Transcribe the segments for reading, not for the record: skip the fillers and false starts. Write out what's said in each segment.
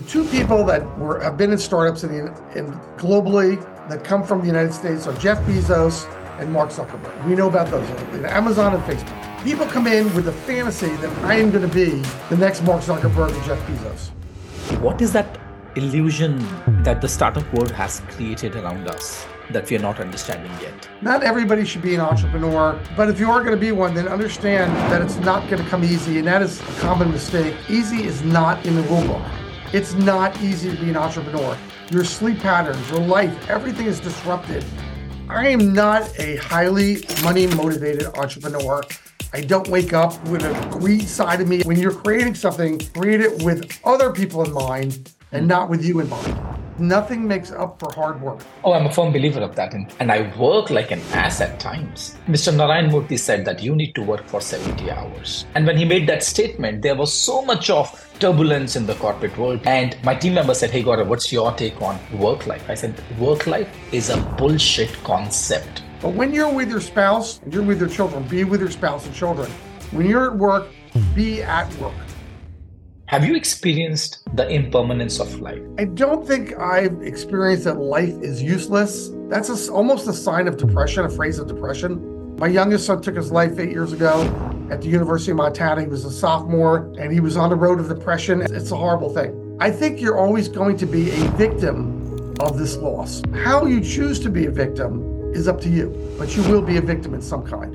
two people that have been in startups in globally that come from the United States are Jeff Bezos and Mark Zuckerberg. We know about those, Amazon and Facebook. People come in with the fantasy that I am going to be the next Mark Zuckerberg and Jeff Bezos. What is that illusion that the startup world has created around us that we are not understanding yet? Not everybody should be an entrepreneur, but if you are going to be one, then understand that it's not going to come easy, and that is a common mistake. Easy is not in the rule book. It's not easy to be an entrepreneur. Your sleep patterns, your life, everything is disrupted. I am not a highly money-motivated entrepreneur. I don't wake up with a greed side of me. When you're creating something, create it with other people in mind and not with you in mind. Nothing makes up for hard work. Oh, I'm a firm believer of that. And I work like an ass at times. Mr. Narayan Murthy said that you need to work for 70 hours. And when he made that statement, there was so much of turbulence in the corporate world. And my team member said, hey, Gaurav, what's your take on work life? I said, work life is a bullshit concept. But when you're with your spouse and you're with your children, be with your spouse and children. When you're at work, be at work. Have you experienced the impermanence of life? I don't think I've experienced that life is useless. That's almost a sign of depression, a phrase of depression. My youngest son took his life 8 years ago at the University of Montana. He was a sophomore and he was on the road of depression. It's a horrible thing. I think you're always going to be a victim of this loss. How you choose to be a victim is up to you, but you will be a victim in some kind.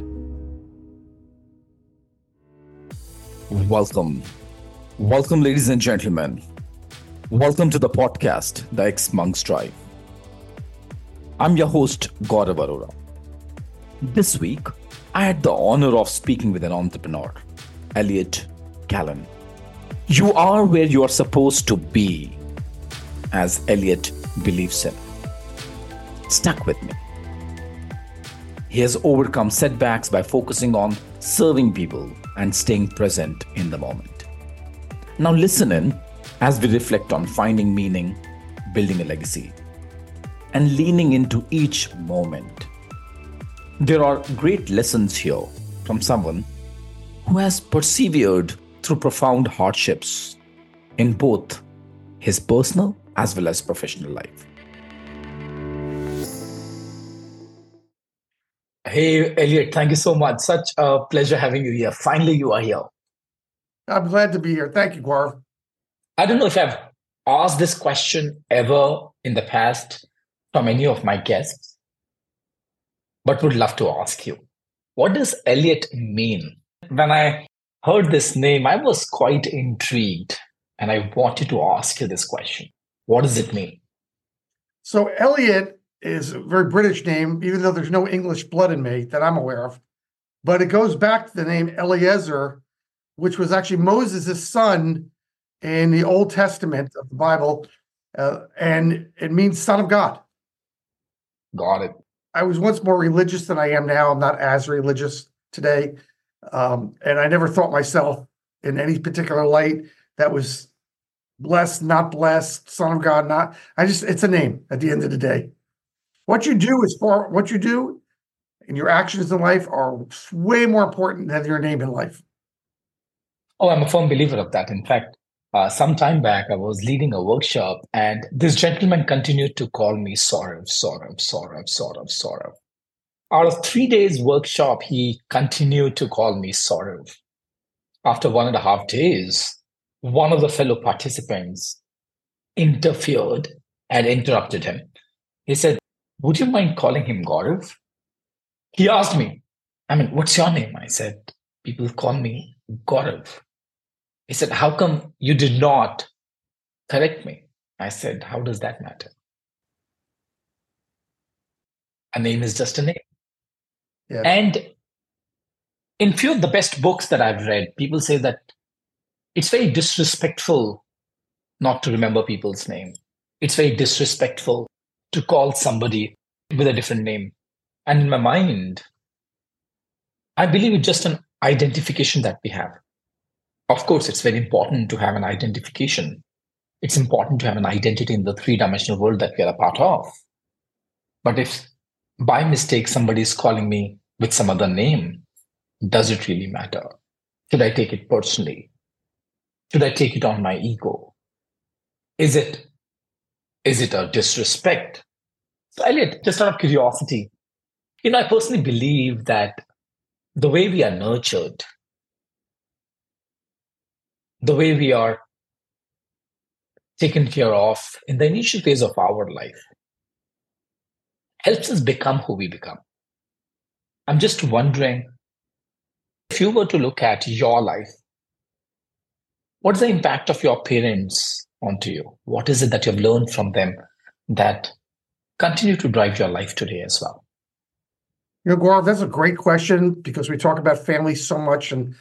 Welcome, ladies and gentlemen. Welcome to the podcast, The Ex-Monk's Drive. I'm your host, Gaurav Arora. This week, I had the honor of speaking with an entrepreneur, Elliot Callan. You are where you are supposed to be, as Elliot believes in. Stuck with me. He has overcome setbacks by focusing on serving people and staying present in the moment. Now listen in as we reflect on finding meaning, building a legacy, and leaning into each moment. There are great lessons here from someone who has persevered through profound hardships in both his personal as well as professional life. Hey, Elliot, thank you so much. Such a pleasure having you here. Finally, you are here. I'm glad to be here. Thank you, Gaurav. I don't know if I've asked this question ever in the past from any of my guests, but would love to ask you. What does Elliot mean? When I heard this name, I was quite intrigued and I wanted to ask you this question. What does it mean? So Elliot is a very British name, even though there's no English blood in me that I'm aware of. But it goes back to the name Eliezer, which was actually Moses' son in the Old Testament of the Bible, and it means son of God. Got it. I was once more religious than I am now. I'm not as religious today. And I never thought myself in any particular light that was blessed, not blessed, son of God, not. It's a name at the end of the day. What you do and your actions in life are way more important than your name in life. Oh, I'm a firm believer of that. In fact, some time back, I was leading a workshop and this gentleman continued to call me Saurav. Out of 3 days workshop, he continued to call me Saurav. After 1.5 days, one of the fellow participants interfered and interrupted him. He said, would you mind calling him Gaurav? He asked me, what's your name? I said, people call me Gaurav. He said, how come you did not correct me? I said, how does that matter? A name is just a name. Yeah. And in few of the best books that I've read, people say that it's very disrespectful not to remember people's name. It's very disrespectful to call somebody with a different name. And in my mind, I believe it's just an identification that we have. Of course, it's very important to have an identification. It's important to have an identity in the three-dimensional world that we are a part of. But if by mistake somebody is calling me with some other name, does it really matter? Should I take it personally? Should I take it on my ego? Is it a disrespect? So, Elliot, just out of curiosity, I personally believe that the way we are nurtured, the way we are taken care of in the initial phase of our life helps us become who we become. I'm just wondering, if you were to look at your life, what's the impact of your parents onto you? What is it that you've learned from them that continue to drive your life today as well? Gaurav, that's a great question because we talk about family so much, and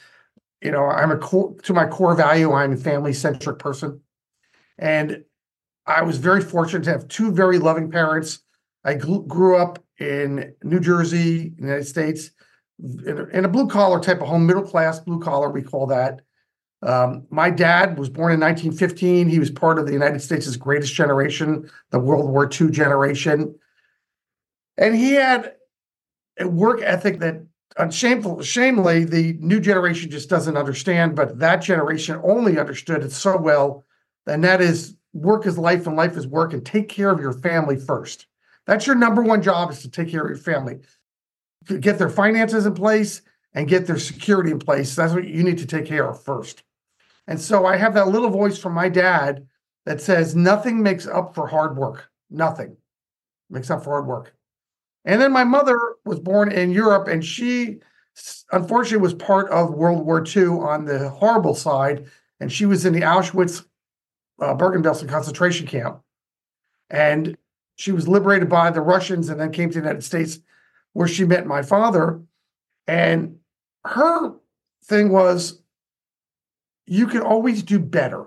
to my core value, I'm a family-centric person, and I was very fortunate to have two very loving parents. I grew up in New Jersey, United States, in a blue-collar type of home, middle-class blue-collar, we call that. My dad was born in 1915. He was part of the United States' greatest generation, the World War II generation. And he had a work ethic that, shamefully, the new generation just doesn't understand, but that generation only understood it so well, and that is work is life and life is work, and take care of your family first. That's your number one job, is to take care of your family. To get their finances in place and get their security in place. That's what you need to take care of first. And so I have that little voice from my dad that says, nothing makes up for hard work. Nothing makes up for hard work. And then my mother was born in Europe, and she unfortunately was part of World War II on the horrible side. And she was in the Auschwitz Bergen-Belsen concentration camp. And she was liberated by the Russians and then came to the United States, where she met my father. And her thing was, you can always do better.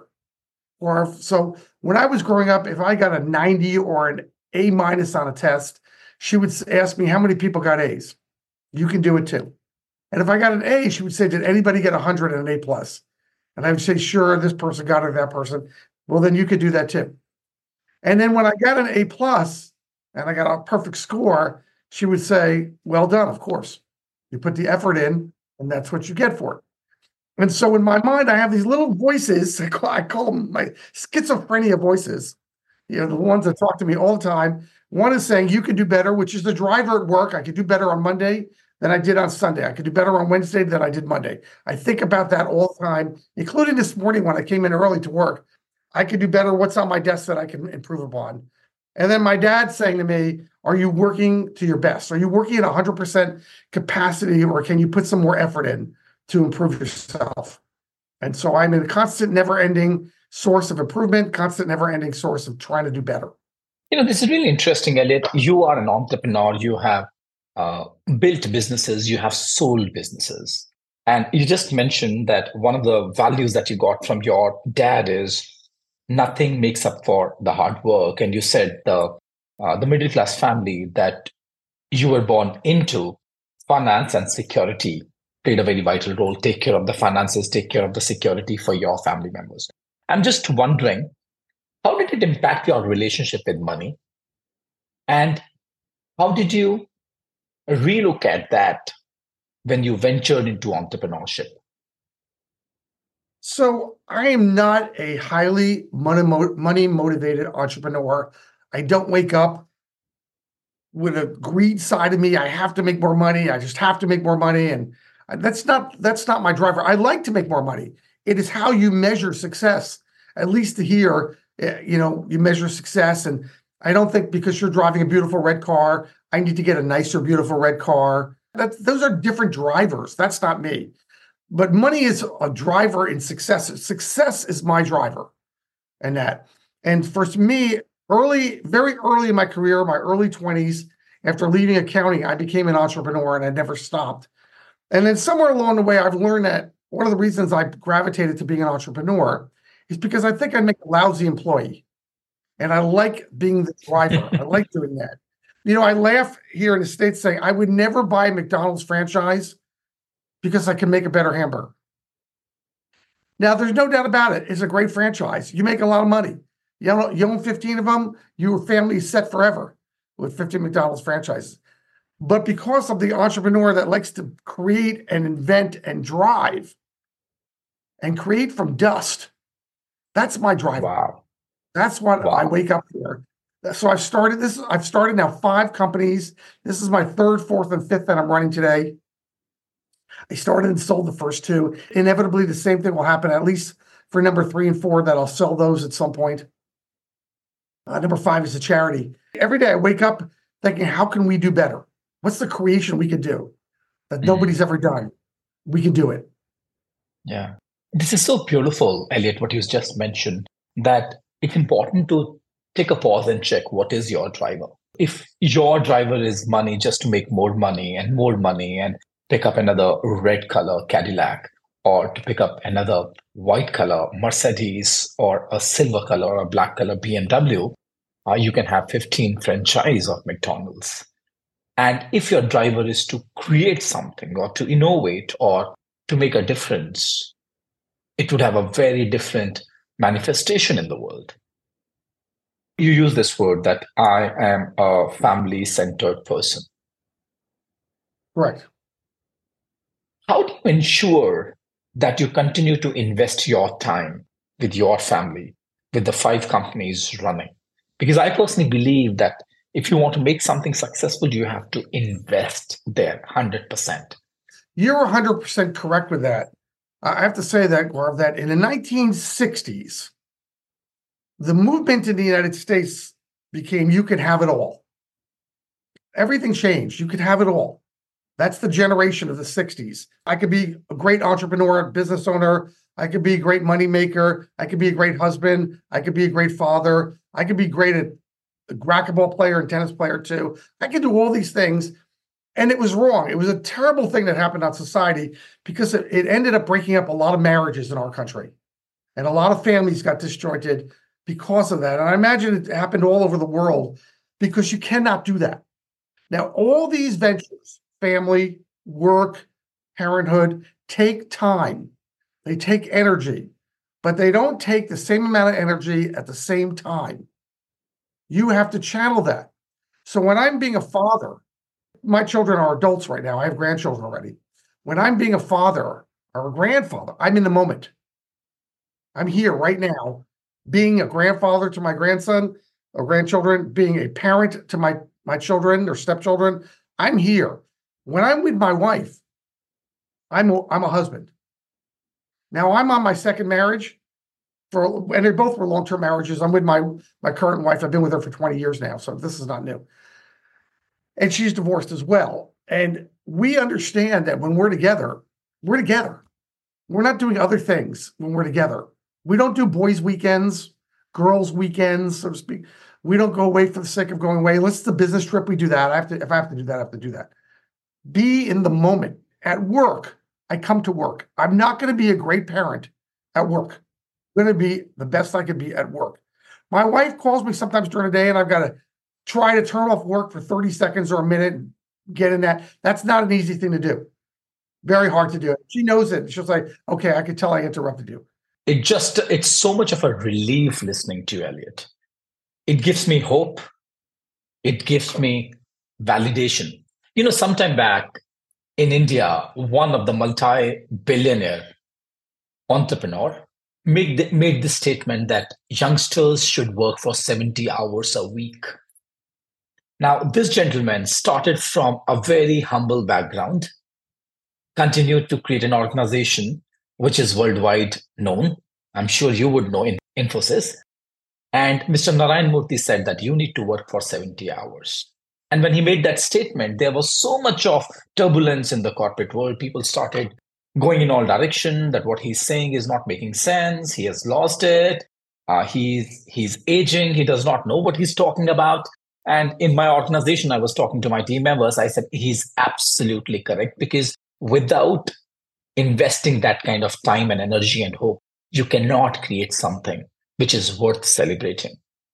So when I was growing up, if I got a 90 or an A- on a test, she would ask me, how many people got A's? You can do it too. And if I got an A, she would say, did anybody get 100 and an A+? And I would say, sure, this person got it, that person. Well, then you could do that too. And then when I got an A+ and I got a perfect score, she would say, well done, of course. You put the effort in, and that's what you get for it. And so in my mind, I have these little voices. I call them my schizophrenia voices, the ones that talk to me all the time. One is saying, you can do better, which is the driver at work. I could do better on Monday than I did on Sunday. I could do better on Wednesday than I did Monday. I think about that all the time, including this morning when I came in early to work. I could do better. What's on my desk that I can improve upon? And then my dad saying to me, are you working to your best? Are you working at 100% capacity, or can you put some more effort in to improve yourself? And so I'm in a constant, never-ending source of improvement, constant, never-ending source of trying to do better. This is really interesting, Elliot. You are an entrepreneur. You have built businesses. You have sold businesses. And you just mentioned that one of the values that you got from your dad is nothing makes up for the hard work. And you said the middle-class family that you were born into, finance and security played a very vital role. Take care of the finances, take care of the security for your family members. I'm just wondering, how did it impact your relationship with money? And how did you relook at that when you ventured into entrepreneurship? So I am not a highly money-motivated entrepreneur. I don't wake up with a greed side of me. I have to make more money. I just have to make more money. And that's not my driver. I like to make more money. It is how you measure success. At least here, you measure success. And I don't think because you're driving a beautiful red car, I need to get a nicer, beautiful red car. Those are different drivers. That's not me. But money is a driver in success. Success is my driver in that. And for me, very early in my career, my early 20s, after leaving accounting, I became an entrepreneur, and I never stopped. And then somewhere along the way, I've learned that one of the reasons I gravitated to being an entrepreneur is because I think I make a lousy employee. And I like being the driver. I like doing that. I laugh here in the States saying I would never buy a McDonald's franchise because I can make a better hamburger. Now, there's no doubt about it. It's a great franchise. You make a lot of money. You own 15 of them, your family is set forever with 15 McDonald's franchises. But because of the entrepreneur that likes to create and invent and drive and create from dust, that's my driver. Wow. That's what I Wow. wake up for. So I've started now 5 companies. This is my 3rd, 4th, and 5th that I'm running today. I started and sold the first 2. Inevitably, the same thing will happen, at least for number 3 and 4, that I'll sell those at some point. Number 5 is a charity. Every day I wake up thinking, how can we do better? What's the creation we could do that nobody's ever done? We can do it. Yeah. This is so beautiful, Elliot, what you just mentioned, that it's important to take a pause and check what is your driver. If your driver is money, just to make more money and pick up another red color Cadillac, or to pick up another white color Mercedes, or a silver color or a black color BMW, you can have 15 franchise of McDonald's. And if your driver is to create something or to innovate or to make a difference, it would have a very different manifestation in the world. You use this word that I am a family-centered person. Correct. How do you ensure that you continue to invest your time with your family, with the 5 companies running? Because I personally believe that if you want to make something successful, you have to invest there 100%. You're 100% correct with that. I have to say that, Gaurav, that in the 1960s, the movement in the United States became you could have it all. Everything changed. You could have it all. That's the generation of the 60s. I could be a great entrepreneur, business owner. I could be a great moneymaker. I could be a great husband. I could be a great father. I could be great at a racquetball player and tennis player too. I could do all these things. And it was wrong. It was a terrible thing that happened on society because it ended up breaking up a lot of marriages in our country. And a lot of families got disjointed because of that. And I imagine it happened all over the world because you cannot do that. Now, all these ventures, family, work, parenthood, take time. They take energy, but they don't take the same amount of energy at the same time. You have to channel that. So when I'm being a father, my children are adults right now. I have grandchildren already. When I'm being a father or a grandfather, I'm in the moment. I'm here right now, being a grandfather to my grandson or grandchildren, being a parent to my children or stepchildren. I'm here. When I'm with my wife, I'm a husband. Now I'm on my second marriage, and they both were long-term marriages. I'm with my current wife. I've been with her for 20 years now, so this is not new. And she's divorced as well. And we understand that when we're together, we're together. We're not doing other things when we're together. We don't do boys' weekends, girls' weekends, so to speak. We don't go away for the sake of going away. Unless it's a business trip, we do that. If I have to do that, I have to do that. Be in the moment. At work, I come to work. I'm not going to be a great parent at work. I'm going to be the best I can be at work. My wife calls me sometimes during the day, and I've got to try to turn off work for 30 seconds or a minute and get in that. That's not an easy thing to do. Very hard to do. She knows it. She's like, okay, I could tell I interrupted you. It's so much of a relief listening to you, Elliot. It gives me hope. It gives me validation. Sometime back in India, one of the multi-billionaire entrepreneur made this statement that youngsters should work for 70 hours a week. Now, this gentleman started from a very humble background, continued to create an organization which is worldwide known. I'm sure you would know in Infosys. And Mr. Narayan Murthy said that you need to work for 70 hours. And when he made that statement, there was so much of turbulence in the corporate world. People started going in all direction that what he's saying is not making sense. He has lost it. He's aging. He does not know what he's talking about. And in my organization, I was talking to my team members. I said, he's absolutely correct, because without investing that kind of time and energy and hope, you cannot create something which is worth celebrating.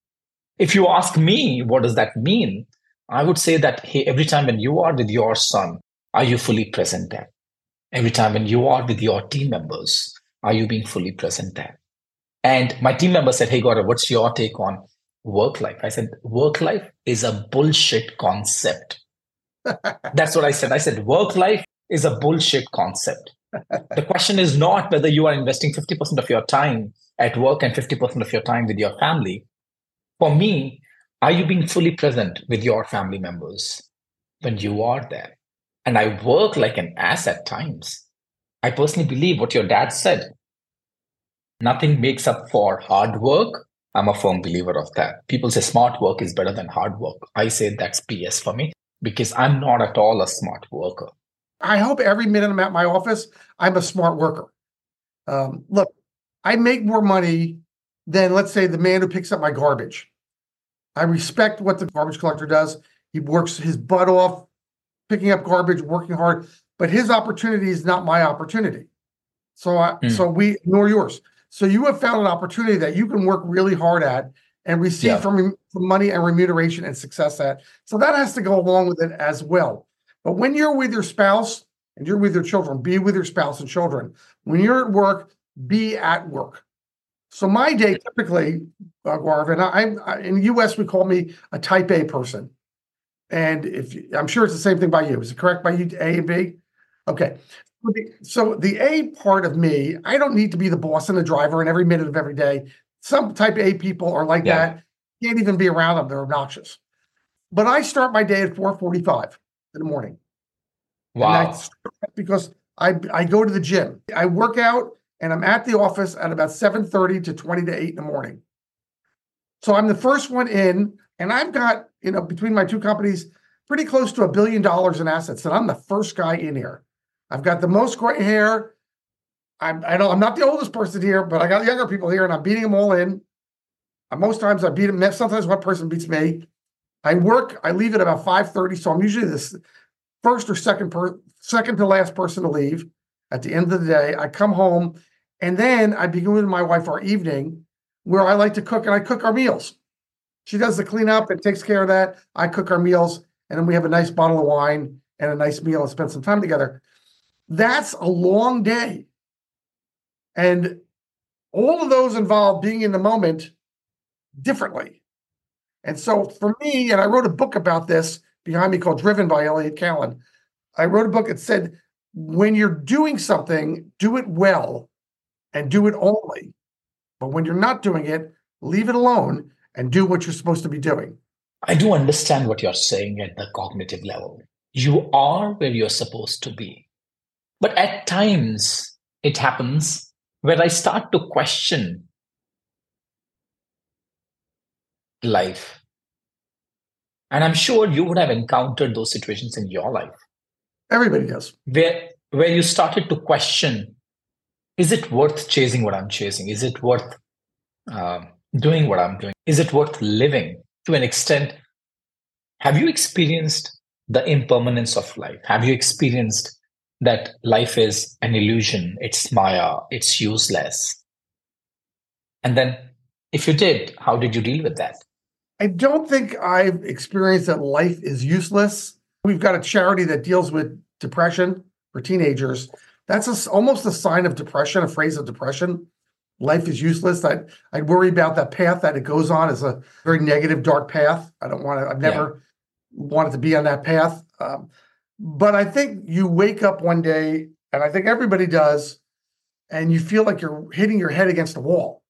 If you ask me, what does that mean? I would say that, hey, every time when you are with your son, are you fully present there? Every time when you are with your team members, are you being fully present there? And my team member said, hey, Gaurav, what's your take on work life? I said, work life is a bullshit concept. That's what I said. I said, work life is a bullshit concept. The question is not whether you are investing 50% of your time at work and 50% of your time with your family. For me, are you being fully present with your family members when you are there? And I work like an ass at times. I personally believe what your dad said. Nothing makes up for hard work. I'm a firm believer of that. People say smart work is better than hard work. I say that's BS for me because I'm not at all a smart worker. I hope every minute I'm at my office, I'm a smart worker. Look, I make more money than, let's say, the man who picks up my garbage. I respect what the garbage collector does. He works his butt off, picking up garbage, working hard, but his opportunity is not my opportunity. So we ignore yours. So you have found an opportunity that you can work really hard at and receive from money and remuneration and success at. So that has to go along with it as well. But when you're with your spouse and you're with your children, be with your spouse and children. When you're at work, be at work. So my day typically, Gaurav, and I in the U.S. we call me a type A person, and I'm sure it's the same thing by you. Is it correct by you, A and B? Okay. So the A part of me, I don't need to be the boss and the driver in every minute of every day. Some type A people are like that. Can't even be around them. They're obnoxious. But I start my day at 4:45 in the morning. Wow. Because I go to the gym. I work out and I'm at the office at about 7:30 to 20 to 8 in the morning. So I'm the first one in, and I've got, between my two companies, pretty close to $1 billion in assets. And I'm the first guy in here. I've got the most gray hair. I know I'm not the oldest person here, but I got younger people here, and I'm beating them all in. Most times I beat them. Sometimes one person beats me. I leave at about 5:30, so I'm usually this first or second to last person to leave at the end of the day. I come home, and then I begin with my wife our evening, where I like to cook, and I cook our meals. She does the cleanup and takes care of that. I cook our meals, and then we have a nice bottle of wine and a nice meal and spend some time together. That's a long day. And all of those involve being in the moment differently. And so for me, and I wrote a book about this behind me called Driven by Elliott Callan. I wrote a book that said, when you're doing something, do it well and do it only. But when you're not doing it, leave it alone and do what you're supposed to be doing. I do understand what you're saying at the cognitive level. You are where you're supposed to be. But at times, it happens where I start to question life. And I'm sure you would have encountered those situations in your life. Everybody does. Where you started to question, is it worth chasing what I'm chasing? Is it worth doing what I'm doing? Is it worth living? To an extent, have you experienced the impermanence of life? Have you experienced that life is an illusion? It's Maya, it's useless. And then if you did, how did you deal with that? I don't think I've experienced that life is useless. We've got a charity that deals with depression for teenagers. That's almost a sign of depression, a phrase of depression. Life is useless. I'd worry about that path that it goes on as a very negative, dark path. I've never wanted to be on that path. But I think you wake up one day, and I think everybody does, and you feel like you're hitting your head against a wall.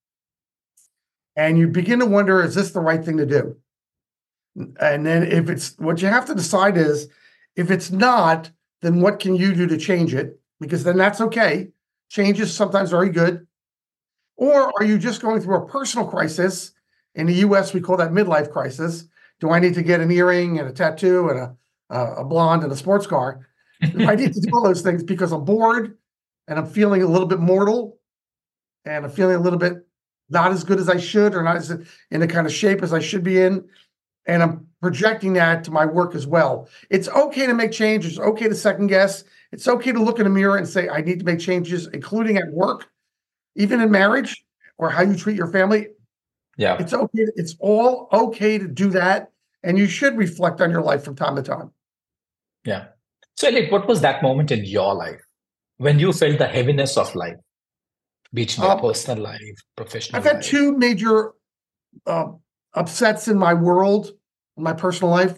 And you begin to wonder, is this the right thing to do? And then what you have to decide is, if it's not, then what can you do to change it? Because then that's okay. Change is sometimes very good. Or are you just going through a personal crisis? In the US, we call that midlife crisis. Do I need to get an earring and a tattoo and a blonde and a sports car? I need to do all those things because I'm bored and I'm feeling a little bit mortal and I'm feeling a little bit not as good as I should, or not as in the kind of shape as I should be in. And I'm projecting that to my work as well. It's okay to make changes. It's okay to second guess. It's okay to look in the mirror and say, I need to make changes, including at work, even in marriage or how you treat your family. Yeah. It's okay. It's all okay to do that. And you should reflect on your life from time to time. Yeah. So, Elliott, what was that moment in your life when you felt the heaviness of life, be it in your personal life, professional life? I've had two major upsets in my world, in my personal life.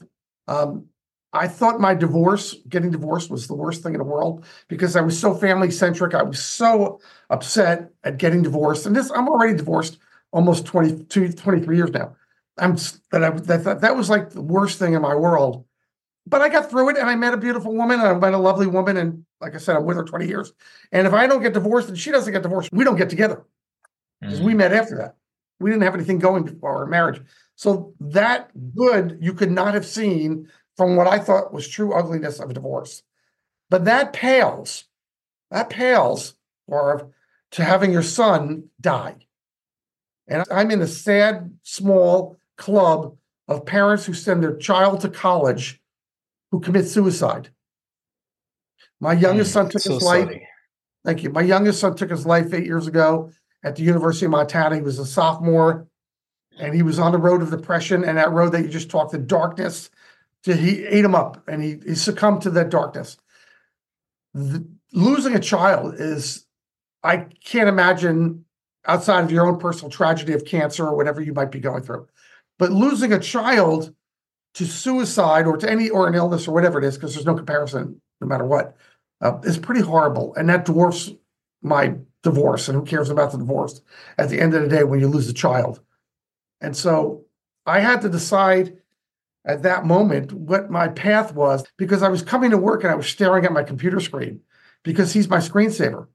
I thought getting divorced was the worst thing in the world because I was so family centric. I was so upset at getting divorced. And I'm already divorced almost 23 years now. that was like the worst thing in my world. But I got through it, and I met a beautiful woman, and I met a lovely woman, and like I said, I'm with her 20 years. And if I don't get divorced and she doesn't get divorced, we don't get together because we met after that. We didn't have anything going before our marriage. So that good you could not have seen from what I thought was true ugliness of a divorce. But that pales, or to having your son die. And I'm in a sad, small club of parents who send their child to college who commit suicide. My youngest son took his life. Sorry. Thank you. My youngest son took his life 8 years ago at the University of Montana. He was a sophomore, and he was on the road of depression, and that road that you just talked, the darkness, he ate him up, and he succumbed to that darkness. Losing a child is, I can't imagine outside of your own personal tragedy of cancer or whatever you might be going through, but losing a child to suicide or an illness or whatever it is, because there's no comparison no matter what, is pretty horrible. And that dwarfs my divorce, and who cares about the divorce at the end of the day when you lose a child. And so I had to decide at that moment what my path was, because I was coming to work and I was staring at my computer screen because he's my screensaver.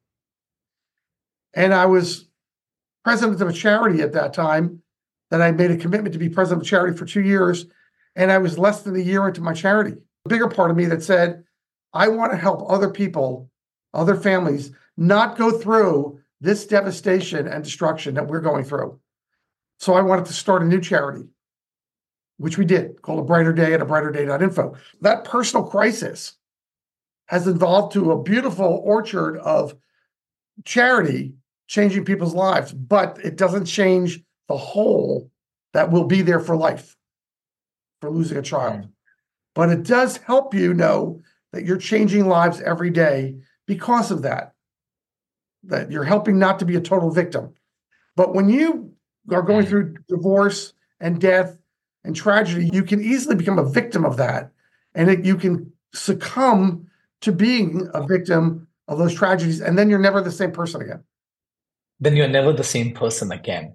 And I was president of a charity at that time that I made a commitment to be president of a charity for 2 years. And I was less than a year into my charity. A bigger part of me that said, I want to help other people, other families, not go through this devastation and destruction that we're going through. So I wanted to start a new charity, which we did, called A Brighter Day at abrighterday.info. That personal crisis has evolved to a beautiful orchard of charity changing people's lives, but it doesn't change the whole that will be there for life, for losing a child. But it does help you know that you're changing lives every day because of that you're helping not to be a total victim. But when you are going through divorce and death and tragedy, you can easily become a victim of that. And you can succumb to being a victim of those tragedies. And then you're never the same person again. Then you're never the same person again.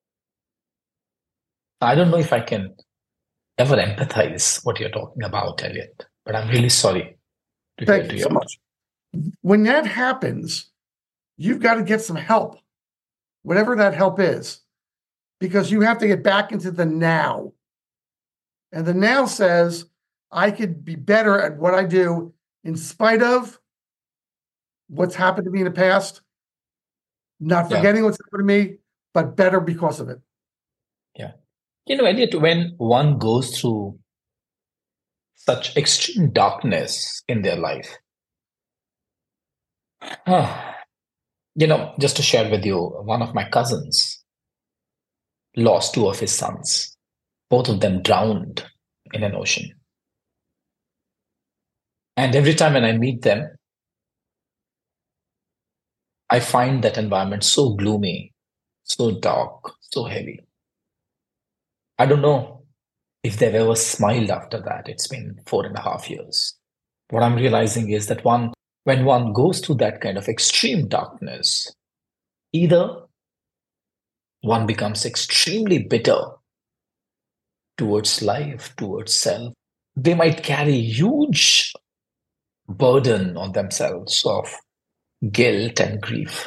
I don't know if I can ever empathize what you're talking about, Elliot, but I'm really sorry to hear Thank you so much. When that happens, you've got to get some help, whatever that help is, because you have to get back into the now. And the now says, I could be better at what I do in spite of what's happened to me in the past, not forgetting what's happened to me, but better because of it. Yeah. Elliot, when one goes through such extreme darkness in their life, just to share with you, one of my cousins lost 2 of his sons. Both of them drowned in an ocean. And every time when I meet them, I find that environment so gloomy, so dark, so heavy. I don't know if they've ever smiled after that. It's been 4.5 years. What I'm realizing is that when one goes through that kind of extreme darkness, either one becomes extremely bitter towards life, towards self. They might carry huge burden on themselves of guilt and grief.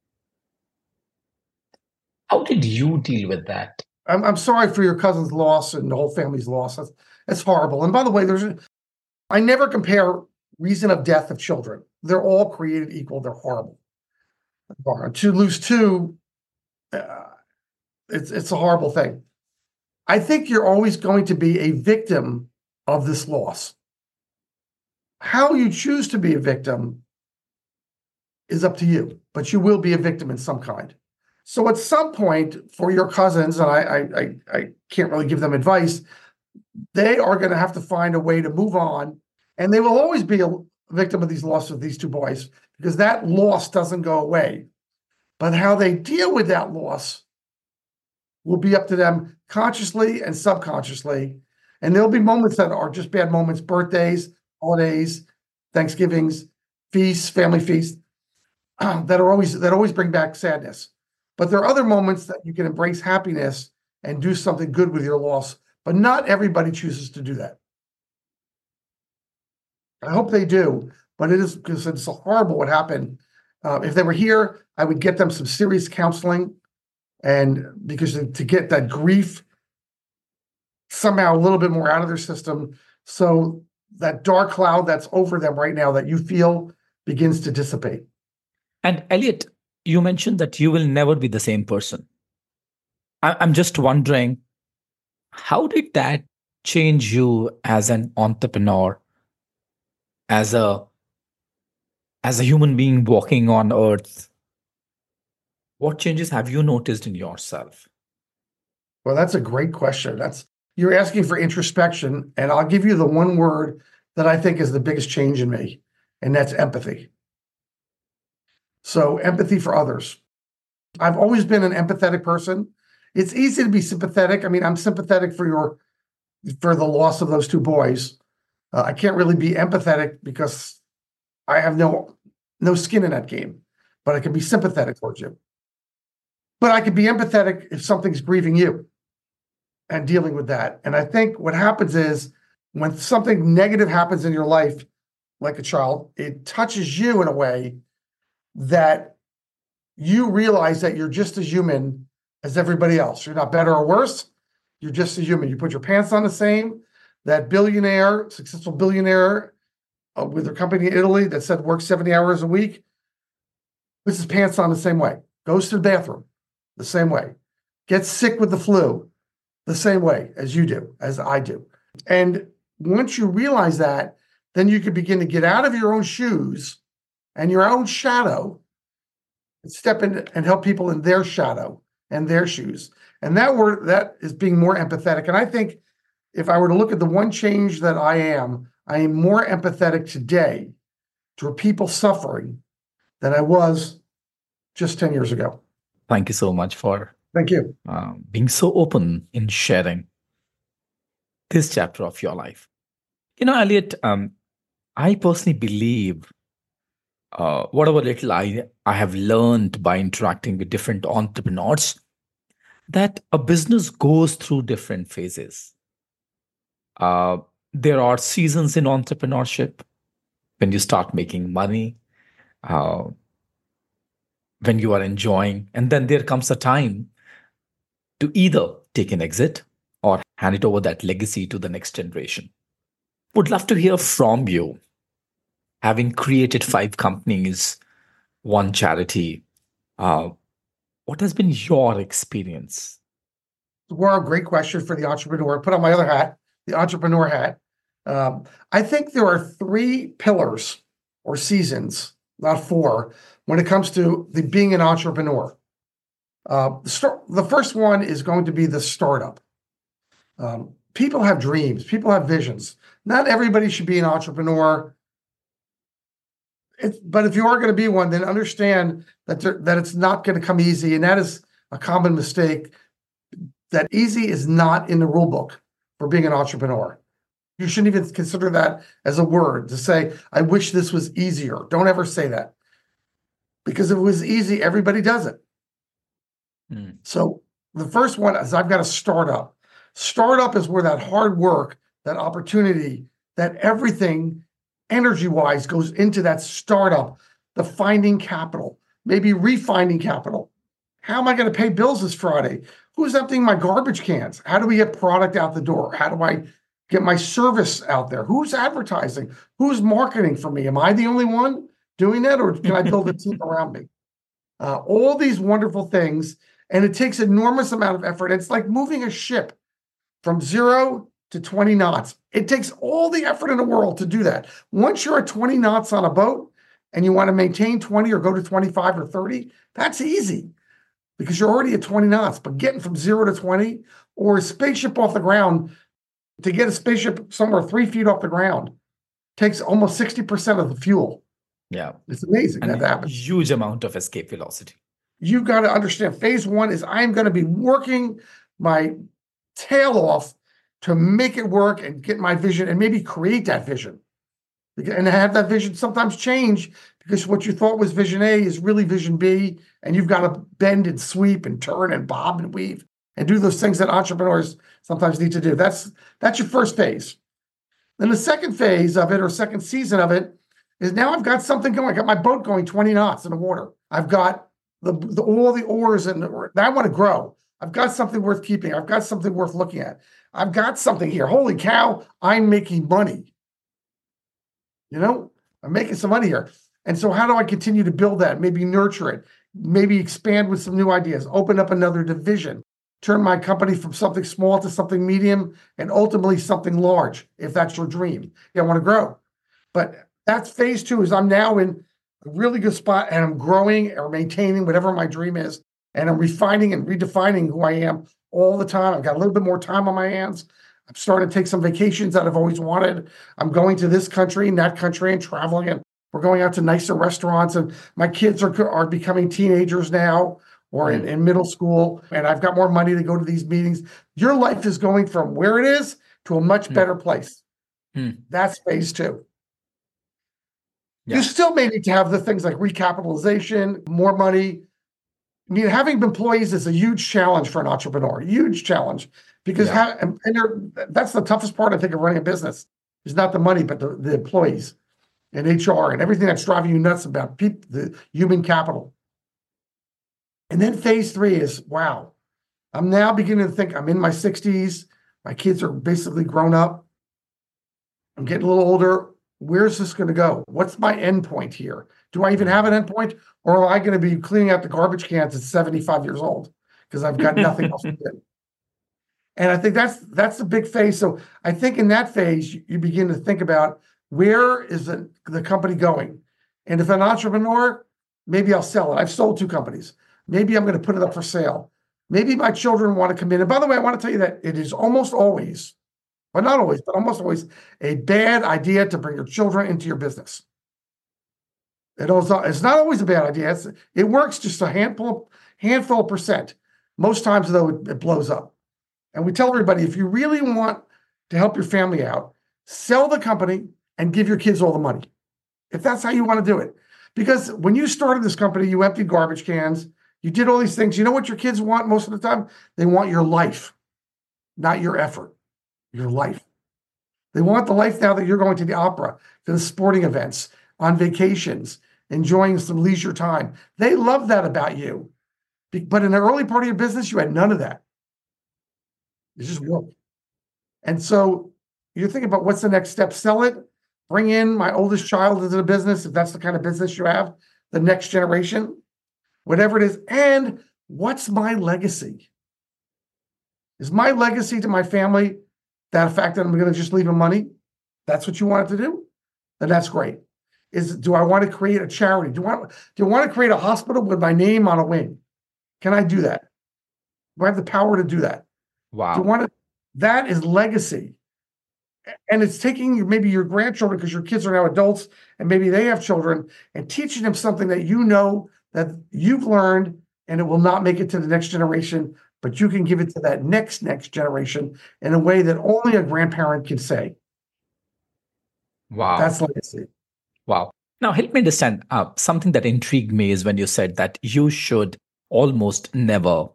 How did you deal with that? I'm sorry for your cousin's loss and the whole family's loss. That's horrible. And by the way, I never compare reason of death of children. They're all created equal. They're horrible. To lose 2, it's a horrible thing. I think you're always going to be a victim of this loss. How you choose to be a victim is up to you, but you will be a victim in some kind. So at some point for your cousins, and I can't really give them advice, they are going to have to find a way to move on, and they will always be a victim of these losses of these 2 boys, because that loss doesn't go away. But how they deal with that loss will be up to them consciously and subconsciously. And there'll be moments that are just bad moments, birthdays, holidays, Thanksgivings, feasts, family feasts, that always bring back sadness. But there are other moments that you can embrace happiness and do something good with your loss. But not everybody chooses to do that. I hope they do, but it is because it's horrible what happened. If they were here, I would get them some serious counseling, and because to get that grief somehow a little bit more out of their system, so that dark cloud that's over them right now that you feel begins to dissipate. And Elliot, you mentioned that you will never be the same person. I'm just wondering, how did that change you as an entrepreneur, as a human being walking on earth? What changes have you noticed in yourself? Well, that's a great question. You're asking for introspection, and I'll give you the one word that I think is the biggest change in me, and that's empathy. So empathy for others. I've always been an empathetic person. It's easy to be sympathetic. I mean, I'm sympathetic for the loss of those two boys. I can't really be empathetic because I have no skin in that game, but I can be sympathetic towards you. But I can be empathetic if something's grieving you and dealing with that. And I think what happens is when something negative happens in your life, like a child, it touches you in a way that you realize that you're just as human as everybody else. You're not better or worse. You're just a human. You put your pants on the same. That successful billionaire with their company in Italy that said work 70 hours a week, puts his pants on the same way, goes to the bathroom the same way, gets sick with the flu the same way as you do, as I do. And once you realize that, then you can begin to get out of your own shoes and your own shadow and step in and help people in their shadow and their shoes. And that is being more empathetic. And I think if I were to look at the one change that I am more empathetic today to people suffering than I was just 10 years ago. Thank you so much for Thank you. Being so open in sharing this chapter of your life. Elliot, I personally believe whatever little I have learned by interacting with different entrepreneurs, that a business goes through different phases. There are seasons in entrepreneurship when you start making money, when you are enjoying, and then there comes a time to either take an exit or hand it over that legacy to the next generation. Would love to hear from you. Having created 5 companies, 1 charity, what has been your experience? Well, great question for the entrepreneur. Put on my other hat, the entrepreneur hat. I think there are 3 pillars or seasons, not 4, when it comes to being an entrepreneur. The first one is going to be the startup. People have dreams. People have visions. Not everybody should be an entrepreneur. But if you are going to be one, then understand that it's not going to come easy. And that is a common mistake. That easy is not in the rule book for being an entrepreneur. You shouldn't even consider that as a word to say, I wish this was easier. Don't ever say that. Because if it was easy, everybody does it. So the first one is I've got a startup. Startup is where that hard work, that opportunity, that everything energy-wise goes into that startup, the finding capital, maybe refinding capital. How am I going to pay bills this Friday? Who's emptying my garbage cans? How do we get product out the door? How do I get my service out there? Who's advertising? Who's marketing for me? Am I the only one doing that, or can I build a team around me? All these wonderful things, and it takes enormous amount of effort. It's like moving a ship from 0 to 20 knots. It takes all the effort in the world to do that. Once you're at 20 knots on a boat and you want to maintain 20 or go to 25 or 30, that's easy because you're already at 20 knots. But getting from 0 to 20 or a spaceship off the ground, to get a spaceship somewhere 3 feet off the ground takes almost 60% of the fuel. Yeah. It's amazing that happens. Huge amount of escape velocity. You got to understand phase 1 is I'm going to be working my tail off to make it work and get my vision and maybe create that vision. And have that vision sometimes change because what you thought was vision A is really vision B, and you've got to bend and sweep and turn and bob and weave and do those things that entrepreneurs sometimes need to do. That's your first phase. Then the second phase of it, or second season of it, is now I've got something going. I got my boat going 20 knots in the water. I've got all the oars and I want to grow. I've got something worth keeping. I've got something worth looking at. I've got something here. Holy cow, I'm making money. I'm making some money here. And so how do I continue to build that? Maybe nurture it, maybe expand with some new ideas, open up another division, turn my company from something small to something medium, and ultimately something large, if that's your dream. I want to grow. But that's phase two, is I'm now in a really good spot and I'm growing or maintaining whatever my dream is. And I'm refining and redefining who I am all the time. I've got a little bit more time on my hands. I'm starting to take some vacations that I've always wanted. I'm going to this country and that country and traveling, and we're going out to nicer restaurants. And my kids are becoming teenagers now, or in middle school. And I've got more money to go to these meetings. Your life is going from where it is to a much better place. That's phase two. Yeah. You still may need to have the things like recapitalization, more money. I mean, having employees is a huge challenge for an entrepreneur, huge challenge, because that's the toughest part, I think, of running a business, is not the money, but the employees and HR and everything that's driving you nuts about the human capital. And then phase three is, wow, I'm now beginning to think I'm in my 60s. My kids are basically grown up. I'm getting a little older. Where's this going to go? What's my end point here? Do I even have an end point? Or am I going to be cleaning out the garbage cans at 75 years old because I've got nothing else to do? And I think that's the big phase. So I think in that phase, you begin to think about, where is the company going? And if an entrepreneur, maybe I'll sell it. I've sold 2 companies. Maybe I'm going to put it up for sale. Maybe my children want to come in. And by the way, I want to tell you that it is almost always, but not always, but almost always, a bad idea to bring your children into your business. It's not always a bad idea. It works just a handful of percent. Most times, though, it blows up. And we tell everybody, if you really want to help your family out, sell the company and give your kids all the money, if that's how you want to do it. Because when you started this company, you emptied garbage cans, you did all these things. You know what your kids want most of the time? They want your life, not your effort, your life. They want the life now that you're going to the opera, to the sporting events, on vacations, enjoying some leisure time. They love that about you. But in the early part of your business, you had none of that. It just worked. And so you're thinking about, what's the next step? Sell it, bring in my oldest child into the business, if that's the kind of business you have, the next generation, whatever it is. And what's my legacy? Is my legacy to my family that fact that I'm going to just leave them money? That's what you want it to do? Then that's great. Do I want to create a charity? Do I want to create a hospital with my name on a wing? Can I do that? Do I have the power to do that? Wow. That is legacy. And it's taking maybe your grandchildren, because your kids are now adults and maybe they have children, and teaching them something that you know that you've learned, and it will not make it to the next generation, but you can give it to that next generation in a way that only a grandparent can say. Wow. That's legacy. Wow. Now, help me understand. Something that intrigued me is when you said that you should almost never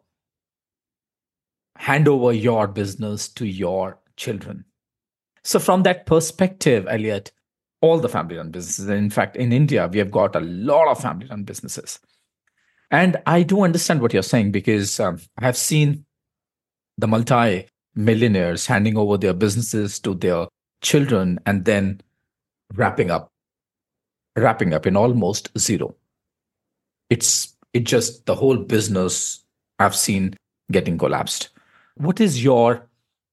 hand over your business to your children. So from that perspective, Elliot, all the family-run businesses, and in fact, in India, we have got a lot of family-run businesses. And I do understand what you're saying, because I have seen the multi-millionaires handing over their businesses to their children and then wrapping up in almost zero. It just, the whole business I've seen getting collapsed. What is your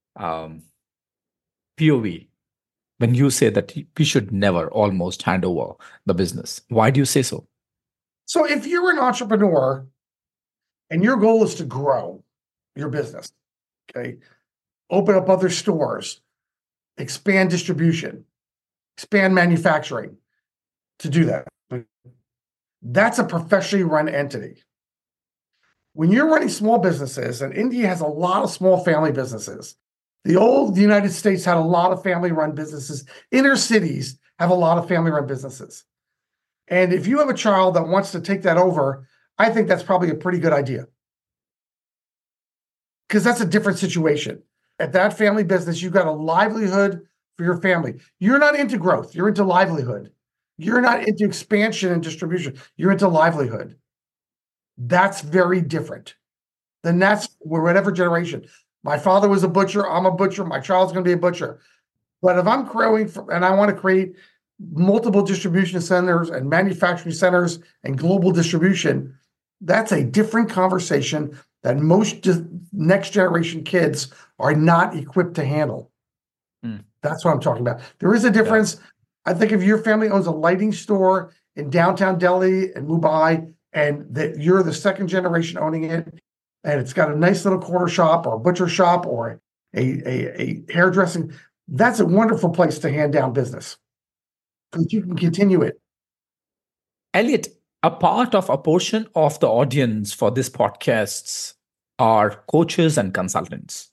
POV when you say that we should never almost hand over the business? Why do you say so? So if you're an entrepreneur and your goal is to grow your business, okay, open up other stores, expand distribution, expand manufacturing, to do that, that's a professionally run entity. When you're running small businesses, and India has a lot of small family businesses. The old United States had a lot of family-run businesses. Inner cities have a lot of family-run businesses. And if you have a child that wants to take that over, I think that's probably a pretty good idea. because that's a different situation. At that family business, you've got a livelihood for your family. You're not into growth. You're into livelihood. You're not into expansion and distribution. You're into livelihood. That's very different. Then that's whatever generation. My father was a butcher. I'm a butcher. My child's going to be a butcher. But if I'm growing and I want to create multiple distribution centers and manufacturing centers and global distribution, that's a different conversation that most next generation kids are not equipped to handle. That's what I'm talking about. There is a difference. Yeah. I think if your family owns a lighting store in downtown Delhi and Mumbai, and that you're the second generation owning it, and it's got a nice little corner shop or a butcher shop or a hairdressing, that's a wonderful place to hand down business because you can continue it. Elliot, a portion of the audience for this podcasts are coaches and consultants.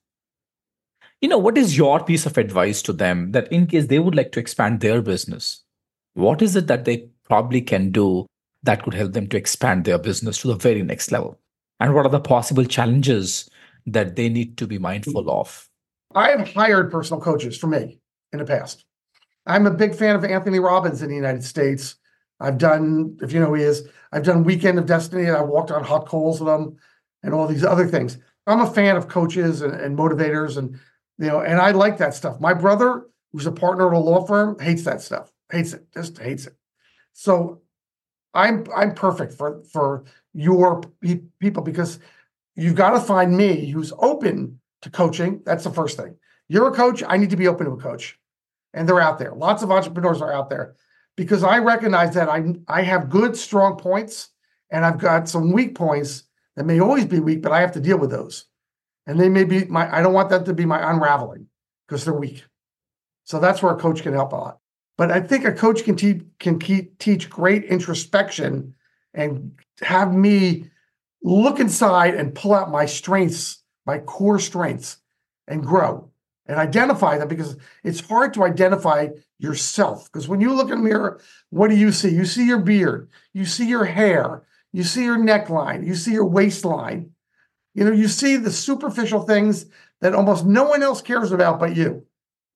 What is your piece of advice to them that in case they would like to expand their business, what is it that they probably can do that could help them to expand their business to the very next level? And what are the possible challenges that they need to be mindful of? I have hired personal coaches for me in the past. I'm a big fan of Anthony Robbins in the United States. I've done, if you know who he is, I've done Weekend of Destiny, and I walked on hot coals with him and all these other things. I'm a fan of coaches and motivators and I like that stuff. My brother, who's a partner at a law firm, hates that stuff. Just hates it. So I'm perfect for your people because you've got to find me who's open to coaching. That's the first thing. You're a coach. I need to be open to a coach. And they're out there. Lots of entrepreneurs are out there because I recognize that I have good, strong points and I've got some weak points that may always be weak, but I have to deal with those. And they may be I don't want that to be my unraveling because they're weak. So that's where a coach can help a lot. But I think a coach can teach great introspection and have me look inside and pull out my strengths, my core strengths, and grow and identify them because it's hard to identify yourself. Because when you look in the mirror, what do you see? You see your beard, you see your hair, you see your neckline, you see your waistline. You see the superficial things that almost no one else cares about but you.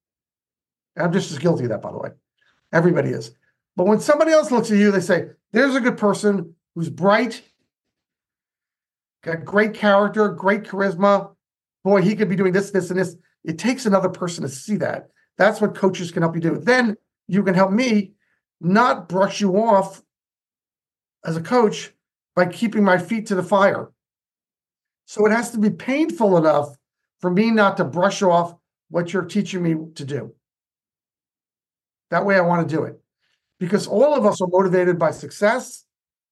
I'm just as guilty of that, by the way. Everybody is. But when somebody else looks at you, they say, there's a good person who's bright, got great character, great charisma. Boy, he could be doing this, this, and this. It takes another person to see that. That's what coaches can help you do. Then you can help me not brush you off as a coach by keeping my feet to the fire. So it has to be painful enough for me not to brush off what you're teaching me to do. That way I want to do it. Because all of us are motivated by success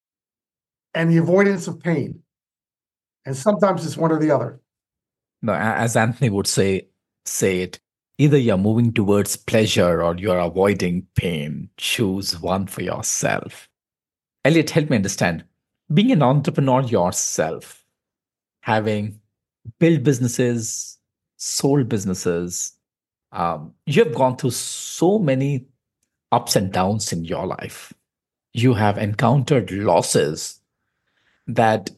and the avoidance of pain. And sometimes it's one or the other. No, as Anthony would say it, either you're moving towards pleasure or you're avoiding pain. Choose one for yourself. Elliot, help me understand. Being an entrepreneur yourself, having built businesses, sold businesses, you have gone through so many ups and downs in your life. You have encountered losses that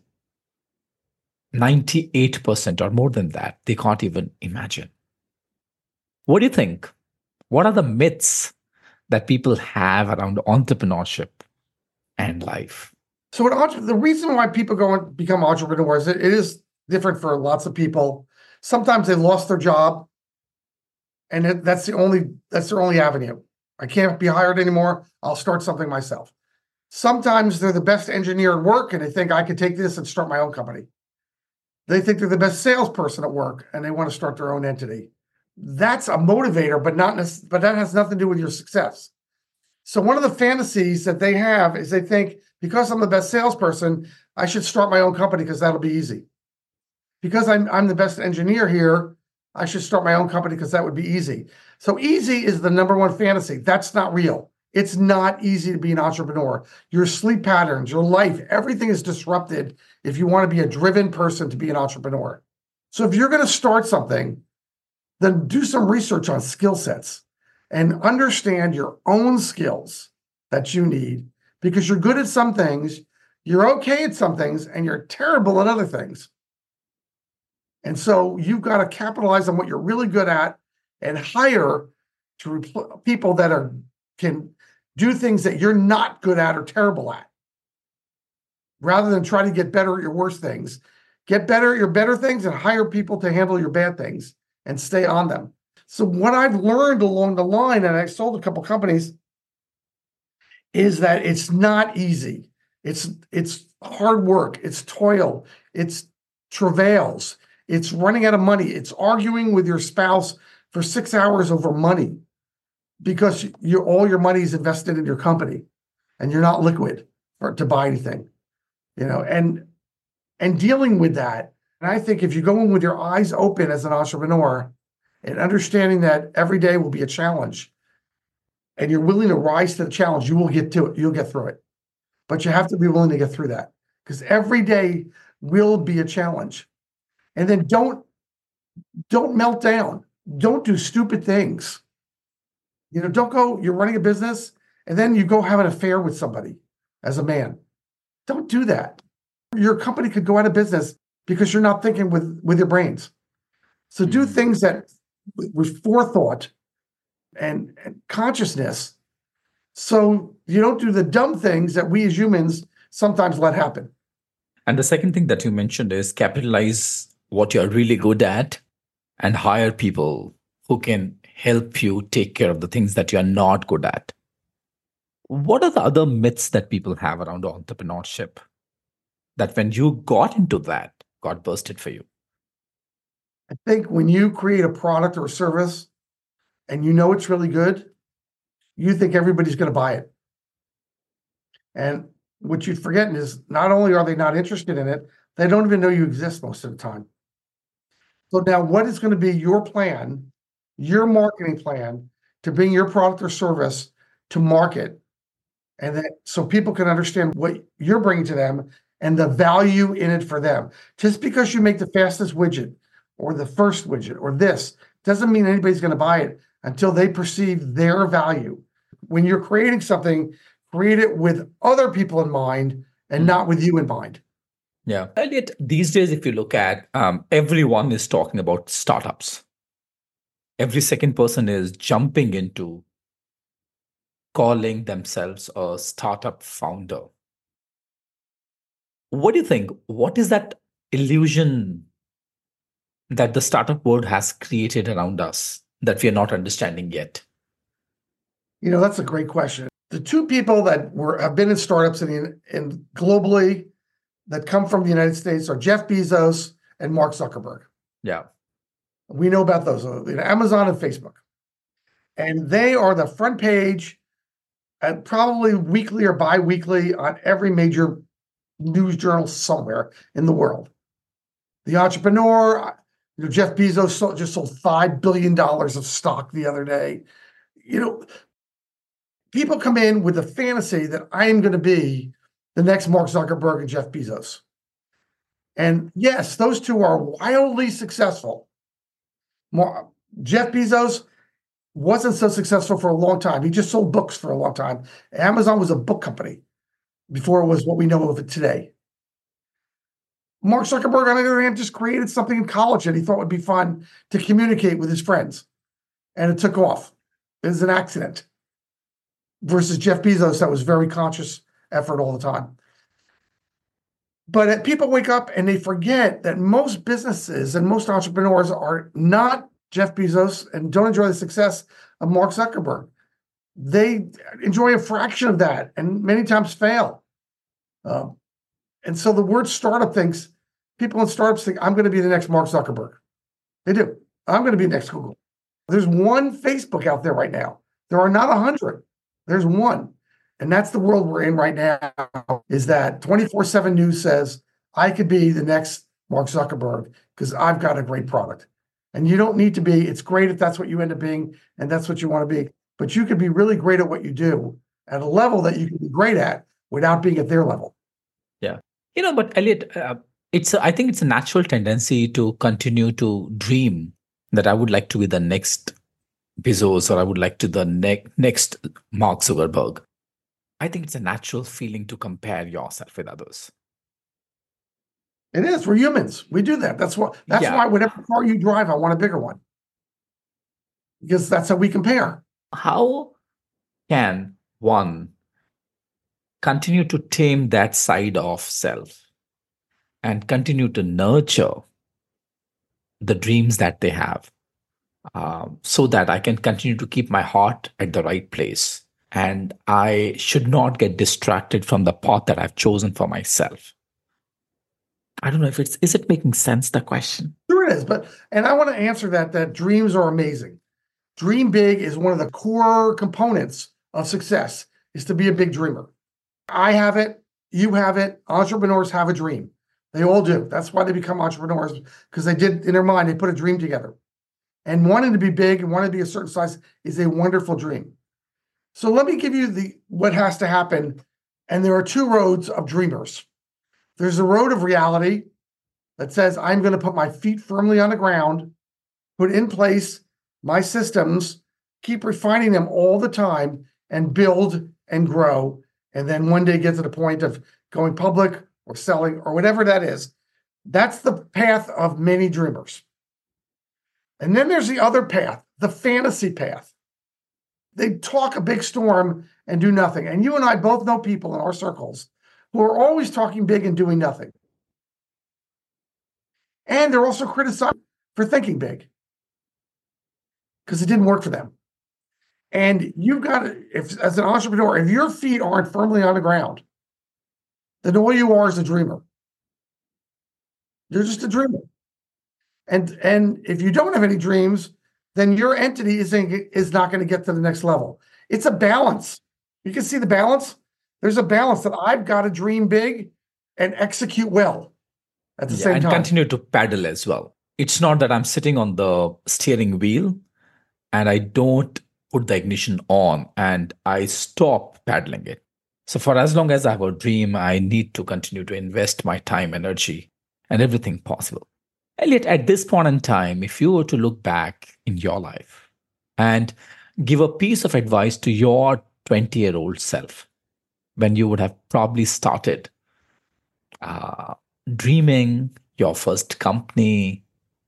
98% or more than that, they can't even imagine. What do you think? What are the myths that people have around entrepreneurship and life? So the reason why people go and become entrepreneurs, it is different for lots of people. Sometimes they lost their job, and that's their only avenue. I can't be hired anymore. I'll start something myself. Sometimes they're the best engineer at work, and they think I could take this and start my own company. They think they're the best salesperson at work, and they want to start their own entity. That's a motivator, but that has nothing to do with your success. So one of the fantasies that they have is they think, because I'm the best salesperson, I should start my own company because that'll be easy. Because I'm the best engineer here, I should start my own company because that would be easy. So easy is the number one fantasy. That's not real. It's not easy to be an entrepreneur. Your sleep patterns, your life, everything is disrupted if you want to be a driven person to be an entrepreneur. So if you're going to start something, then do some research on skill sets and understand your own skills that you need, because you're good at some things, you're okay at some things, and you're terrible at other things. And so you've got to capitalize on what you're really good at and hire people that can do things that you're not good at or terrible at. Rather than try to get better at your worst things, get better at your better things and hire people to handle your bad things and stay on them. So what I've learned along the line, and I sold a couple companies, is that it's not easy. It's hard work. It's toil. It's travails. It's running out of money. It's arguing with your spouse for 6 hours over money because all your money is invested in your company and you're not liquid to buy anything, and dealing with that. And I think if you go in with your eyes open as an entrepreneur and understanding that every day will be a challenge and you're willing to rise to the challenge, you will get to it. You'll get through it. But you have to be willing to get through that because every day will be a challenge. And then don't melt down. Don't do stupid things. Don't go, you're running a business and then you go have an affair with somebody as a man. Don't do that. Your company could go out of business because you're not thinking with your brains. So do things that with forethought and consciousness so you don't do the dumb things that we as humans sometimes let happen. And the second thing that you mentioned is capitalize what you're really good at and hire people who can help you take care of the things that you're not good at. What are the other myths that people have around entrepreneurship that when you got into that, got busted for you? I think when you create a product or a service and you know it's really good, you think everybody's going to buy it. And what you're forgetting is not only are they not interested in it, they don't even know you exist most of the time. So now what is going to be your plan, your marketing plan to bring your product or service to market, and that so people can understand what you're bringing to them and the value in it for them. Just because you make the fastest widget or the first widget or this doesn't mean anybody's going to buy it until they perceive their value. When you're creating something, create it with other people in mind and not with you in mind. Yeah. Elliot, these days, if you look at everyone is talking about startups. Every second person is jumping into calling themselves a startup founder. What do you think? What is that illusion that the startup world has created around us that we are not understanding yet? That's a great question. The two people that have been in startups and globally that come from the United States are Jeff Bezos and Mark Zuckerberg. Yeah. We know about those, Amazon and Facebook. And they are the front page and probably weekly or bi-weekly on every major news journal somewhere in the world. The entrepreneur, Jeff Bezos just sold $5 billion of stock the other day. People come in with the fantasy that I am going to be the next Mark Zuckerberg and Jeff Bezos. And yes, those two are wildly successful. Jeff Bezos wasn't so successful for a long time. He just sold books for a long time. Amazon was a book company before it was what we know of it today. Mark Zuckerberg, on the other hand, just created something in college that he thought would be fun to communicate with his friends. And it took off. It was an accident. Versus Jeff Bezos, that was very conscious effort all the time. But people wake up and they forget that most businesses and most entrepreneurs are not Jeff Bezos and don't enjoy the success of Mark Zuckerberg. They enjoy a fraction of that and many times fail. And so the word startup people in startups think, I'm going to be the next Mark Zuckerberg. They do. I'm going to be next Google. There's one Facebook out there right now. There are not 100. There's one. And that's the world we're in right now, is that 24/7 news says, I could be the next Mark Zuckerberg because I've got a great product. And you don't need to be. It's great if that's what you end up being and that's what you want to be. But you could be really great at what you do at a level that you can be great at without being at their level. Yeah. But Elliot, I think it's a natural tendency to continue to dream that I would like to be the next Bezos or I would like to the next Mark Zuckerberg. I think it's a natural feeling to compare yourself with others. It is. We're humans. We do that. That's why whatever car you drive, I want a bigger one. Because that's how we compare. How can one continue to tame that side of self and continue to nurture the dreams that they have, so that I can continue to keep my heart at the right place and I should not get distracted from the path that I've chosen for myself? I don't know if is it making sense, the question? Sure it is. And I want to answer that dreams are amazing. Dream big is one of the core components of success, is to be a big dreamer. I have it. You have it. Entrepreneurs have a dream. They all do. That's why they become entrepreneurs, because they did, in their mind, they put a dream together. And wanting to be big and wanting to be a certain size is a wonderful dream. So let me give you what has to happen. And there are two roads of dreamers. There's a road of reality that says, I'm going to put my feet firmly on the ground, put in place my systems, keep refining them all the time, and build and grow. And then one day get to the point of going public or selling or whatever that is. That's the path of many dreamers. And then there's the other path, the fantasy path. They talk a big storm and do nothing. And you and I both know people in our circles who are always talking big and doing nothing. And they're also criticized for thinking big because it didn't work for them. And you've got to, as an entrepreneur, if your feet aren't firmly on the ground, then all you are is a dreamer. You're just a dreamer. And if you don't have any dreams, then your entity is not going to get to the next level. It's a balance. You can see the balance. There's a balance that I've got to dream big and execute well at the same time. And continue to paddle as well. It's not that I'm sitting on the steering wheel and I don't put the ignition on and I stop paddling it. So for as long as I have a dream, I need to continue to invest my time, energy, and everything possible. Elliot, at this point in time, if you were to look back in your life and give a piece of advice to your 20-year-old self, when you would have probably started dreaming your first company,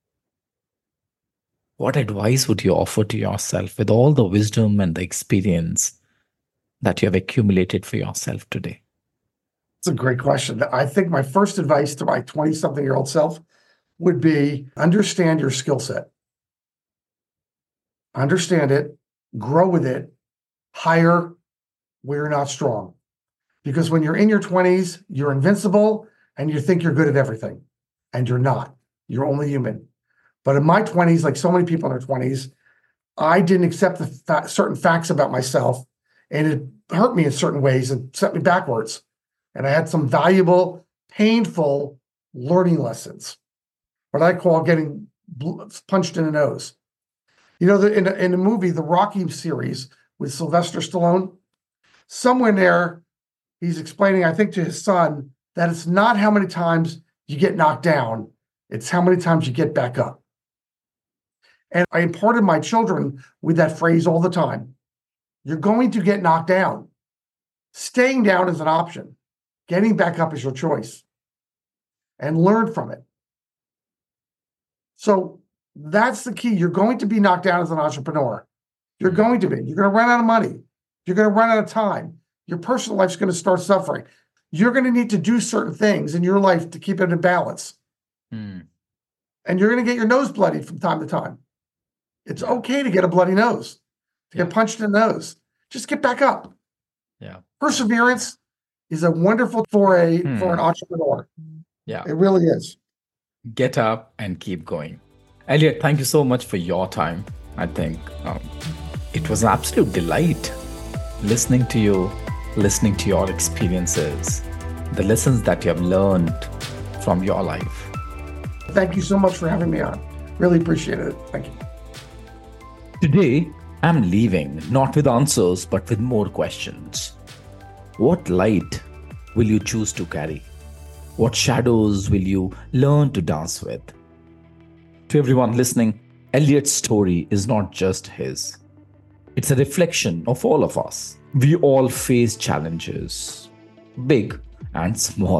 what advice would you offer to yourself with all the wisdom and the experience that you have accumulated for yourself today? It's a great question. I think my first advice to my 20-something-year-old self would be understand your skill set. Understand it, grow with it, hire where you're not strong. Because when you're in your 20s, you're invincible and you think you're good at everything. And you're not. You're only human. But in my 20s, like so many people in their 20s, I didn't accept the certain facts about myself, and it hurt me in certain ways and set me backwards. And I had some valuable, painful learning lessons, what I call getting punched in the nose. You know, in the movie, the Rocky series with Sylvester Stallone, somewhere there, he's explaining, I think, to his son that it's not how many times you get knocked down, it's how many times you get back up. And I imparted my children with that phrase all the time. You're going to get knocked down. Staying down is an option. Getting back up is your choice. And learn from it. So that's the key. You're going to be knocked down as an entrepreneur. You're going to be. You're going to run out of money. You're going to run out of time. Your personal life's going to start suffering. You're going to need to do certain things in your life to keep it in balance. And you're going to get your nose bloodied from time to time. It's okay to get a bloody nose, to get punched in the nose. Just get back up. Yeah. Perseverance is a wonderful foray for an entrepreneur. Yeah. It really is. Get up and keep going. Elliot, thank you so much for your time. I think it was an absolute delight listening to you, listening to your experiences, the lessons that you have learned from your life. Thank you so much for having me on. Really appreciate it. Thank you. Today, I'm leaving not with answers, but with more questions. What light will you choose to carry? What shadows will you learn to dance with? To everyone listening, Elliot's story is not just his. It's a reflection of all of us. We all face challenges, big and small.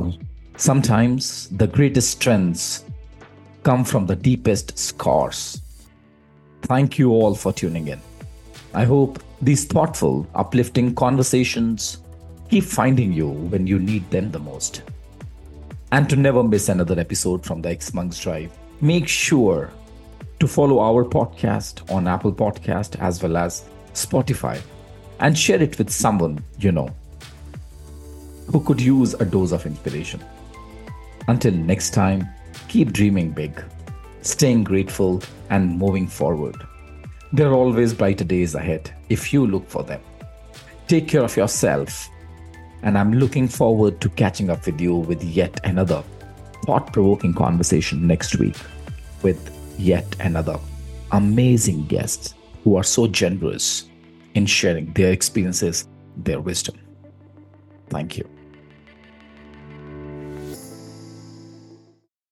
Sometimes the greatest strengths come from the deepest scars. Thank you all for tuning in. I hope these thoughtful, uplifting conversations keep finding you when you need them the most. And to never miss another episode from the X-Monks Drive, make sure to follow our podcast on Apple Podcast as well as Spotify and share it with someone you know who could use a dose of inspiration. Until next time, keep dreaming big, staying grateful, and moving forward. There are always brighter days ahead if you look for them. Take care of yourself, and I'm looking forward to catching up with you with yet another thought-provoking conversation next week with yet another amazing guest who are so generous in sharing their experiences, their wisdom. Thank you.